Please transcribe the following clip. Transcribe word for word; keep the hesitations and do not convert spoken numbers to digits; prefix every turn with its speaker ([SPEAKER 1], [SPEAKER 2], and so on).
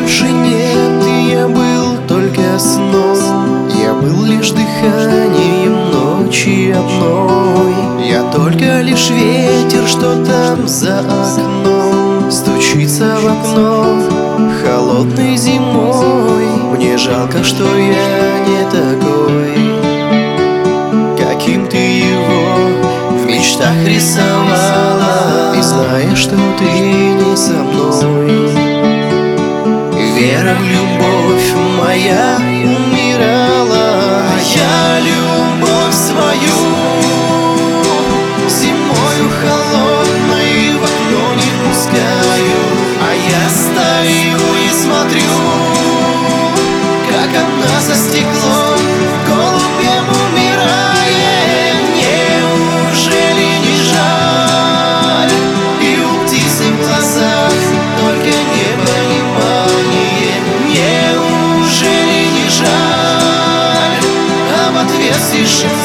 [SPEAKER 1] больше нет, и я был только сном. Я был лишь дыханием ночи одной. Я только лишь ветер, что там за окном стучится в окно холодной зимой. Мне жалко, что я не такой, каким ты его в мечтах рисовала. И зная, что ты не со мной, вера в любовь моя умирала. А я любовь свою зимою холодной в окно не пускаю. А я стою и смотрю, как одна за стеклом голубем умирает. Неужели не жаль? И у птицы в глазах только непонимание. Неужели не жаль? А в ответ тишина.